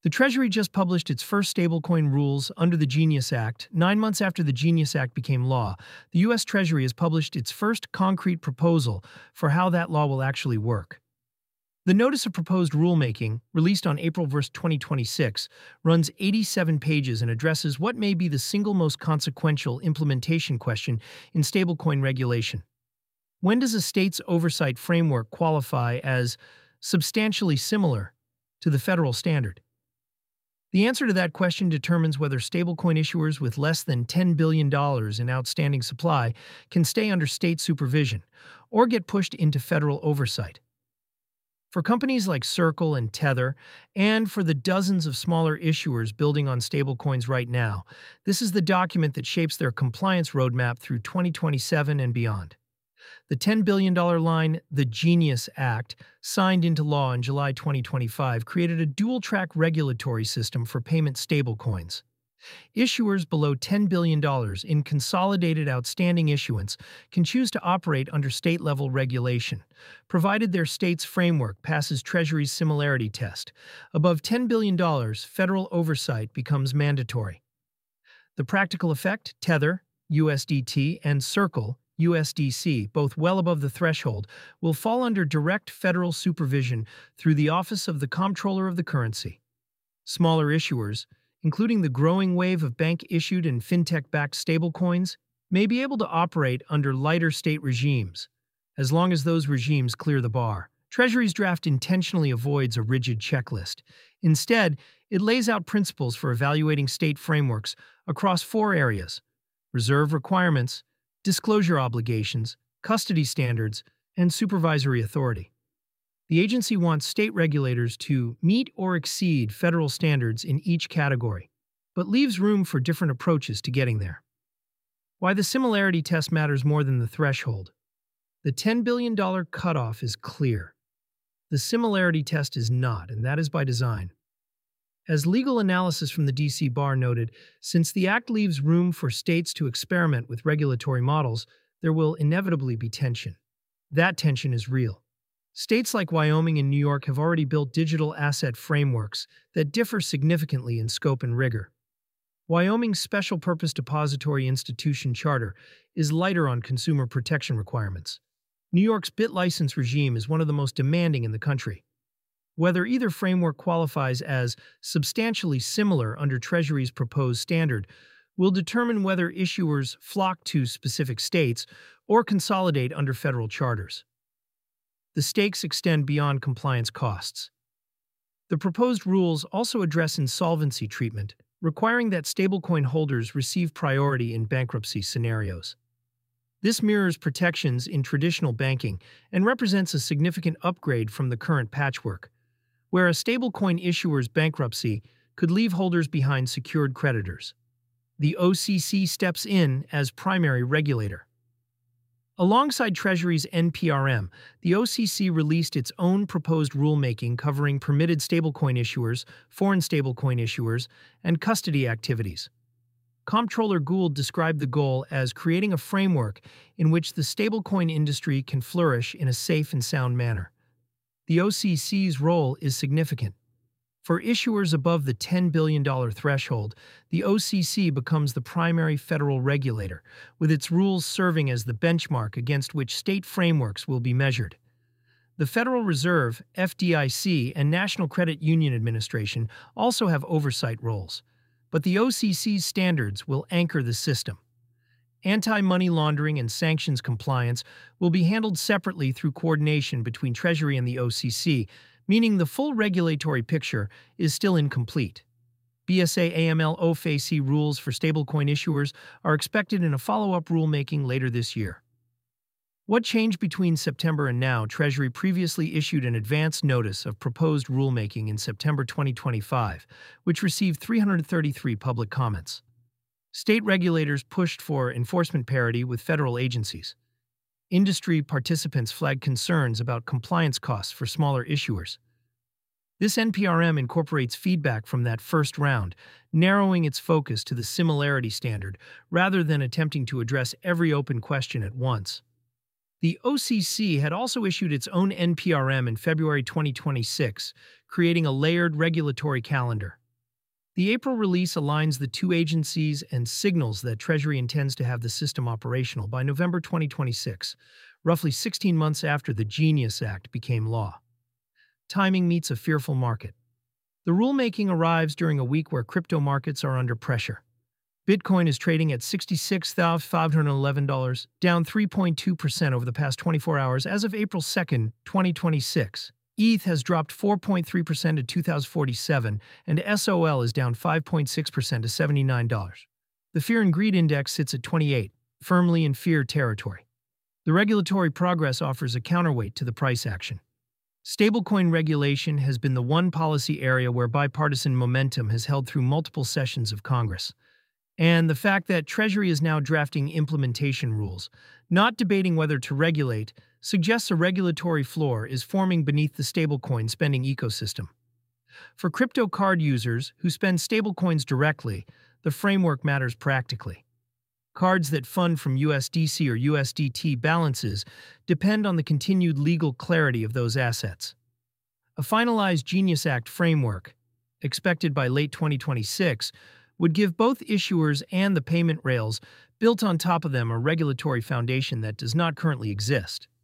The Treasury just published its first stablecoin rules under the Genius Act. 9 months after the Genius Act became law, the U.S. Treasury has published its first concrete proposal for how that law will actually work. The Notice of Proposed Rulemaking, released on April 1, 2026, runs 87 pages and addresses what may be the single most consequential implementation question in stablecoin regulation. When does a state's oversight framework qualify as substantially similar to the federal standard? The answer to that question determines whether stablecoin issuers with less than $10 billion in outstanding supply can stay under state supervision or get pushed into federal oversight. For companies like Circle and Tether, and for the dozens of smaller issuers building on stablecoins right now, this is the document that shapes their compliance roadmap through 2027 and beyond. The $10 billion line, the Genius Act, signed into law in July 2025, created a dual-track regulatory system for payment stablecoins. Issuers below $10 billion in consolidated outstanding issuance can choose to operate under state-level regulation, provided their state's framework passes Treasury's similarity test. Above $10 billion, federal oversight becomes mandatory. The practical effect: Tether, USDT, and Circle, USDC, both well above the threshold, will fall under direct federal supervision through the Office of the Comptroller of the Currency. Smaller issuers, including the growing wave of bank-issued and fintech-backed stablecoins, may be able to operate under lighter state regimes, as long as those regimes clear the bar. Treasury's draft intentionally avoids a rigid checklist. Instead, it lays out principles for evaluating state frameworks across 4 areas: reserve requirements, disclosure obligations, custody standards, and supervisory authority. The agency wants state regulators to meet or exceed federal standards in each category, but leaves room for different approaches to getting there. Why the similarity test matters more than the threshold. The $10 billion cutoff is clear. The similarity test is not, and that is by design. As legal analysis from the DC Bar noted, since the Act leaves room for states to experiment with regulatory models, there will inevitably be tension. That tension is real. States like Wyoming and New York have already built digital asset frameworks that differ significantly in scope and rigor. Wyoming's Special Purpose Depository Institution Charter is lighter on consumer protection requirements. New York's BitLicense regime is one of the most demanding in the country. Whether either framework qualifies as substantially similar under Treasury's proposed standard will determine whether issuers flock to specific states or consolidate under federal charters. The stakes extend beyond compliance costs. The proposed rules also address insolvency treatment, requiring that stablecoin holders receive priority in bankruptcy scenarios. This mirrors protections in traditional banking and represents a significant upgrade from the current patchwork, where a stablecoin issuer's bankruptcy could leave holders behind secured creditors. The OCC steps in as primary regulator. Alongside Treasury's NPRM, the OCC released its own proposed rulemaking covering permitted stablecoin issuers, foreign stablecoin issuers, and custody activities. Comptroller Gould described the goal as creating a framework in which the stablecoin industry can flourish in a safe and sound manner. The OCC's role is significant. For issuers above the $10 billion threshold, the OCC becomes the primary federal regulator, with its rules serving as the benchmark against which state frameworks will be measured. The Federal Reserve, FDIC, and National Credit Union Administration also have oversight roles, but the OCC's standards will anchor the system. Anti-money laundering and sanctions compliance will be handled separately through coordination between Treasury and the OCC, meaning the full regulatory picture is still incomplete. BSA/AML OFAC rules for stablecoin issuers are expected in a follow-up rulemaking later this year. What changed between September and now? Treasury previously issued an advance notice of proposed rulemaking in September 2025, which received 333 public comments. State regulators pushed for enforcement parity with federal agencies. Industry participants flagged concerns about compliance costs for smaller issuers. This NPRM incorporates feedback from that first round, narrowing its focus to the similarity standard rather than attempting to address every open question at once. The OCC had also issued its own NPRM in February 2026, creating a layered regulatory calendar. The April release aligns the two agencies and signals that Treasury intends to have the system operational by November 2026, roughly 16 months after the Genius Act became law. Timing meets a fearful market. The rulemaking arrives during a week where crypto markets are under pressure. Bitcoin is trading at $66,511, down 3.2% over the past 24 hours as of April 2, 2026. ETH has dropped 4.3% to 2,047, and SOL is down 5.6% to $79. The Fear and Greed Index sits at 28, firmly in fear territory. The regulatory progress offers a counterweight to the price action. Stablecoin regulation has been the one policy area where bipartisan momentum has held through multiple sessions of Congress. And the fact that Treasury is now drafting implementation rules, not debating whether to regulate, suggests a regulatory floor is forming beneath the stablecoin spending ecosystem. For crypto card users who spend stablecoins directly, the framework matters practically. Cards that fund from USDC or USDT balances depend on the continued legal clarity of those assets. A finalized Genius Act framework, expected by late 2026, would give both issuers and the payment rails built on top of them a regulatory foundation that does not currently exist.